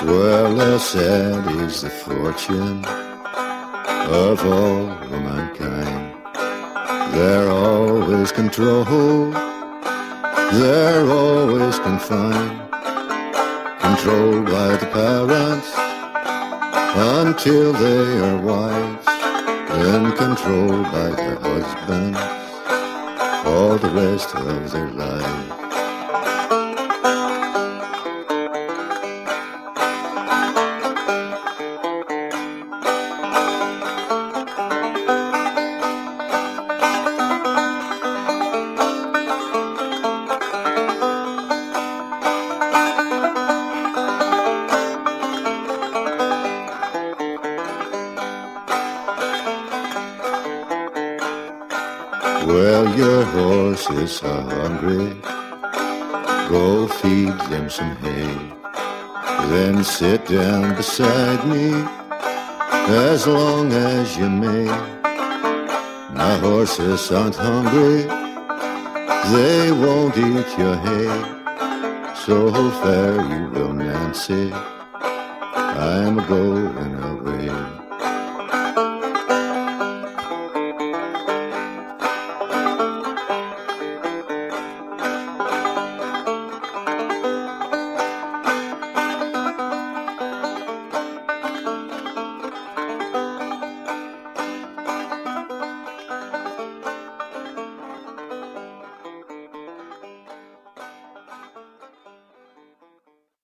Well, less sad is the fortune of all mankind. They're always controlled, they're always confined, controlled by the parents until they are wives, then controlled by their husbands all the rest of their life. Well, your horses are hungry, go feed them some hay, then sit down beside me as long as you may. My horses aren't hungry, they won't eat your hay, so fare you well, Nancy, I'm a-going away.